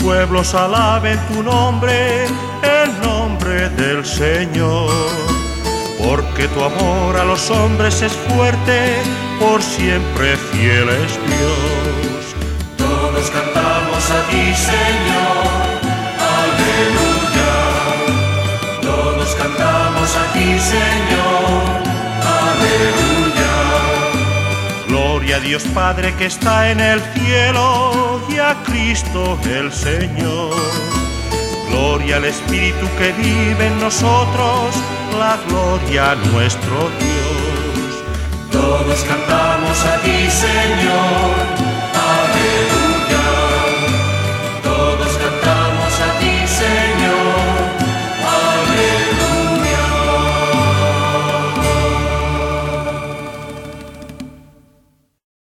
pueblos alaben tu nombre, el nombre del Señor. Porque tu amor a los hombres es fuerte, por siempre fiel es Dios. Todos cantamos a ti, Señor, aleluya. Todos cantamos a ti, Señor, aleluya. Gloria a Dios Padre que está en el cielo y a Cristo el Señor. Gloria al Espíritu que vive en nosotros, la gloria a nuestro Dios. Todos cantamos a ti, Señor,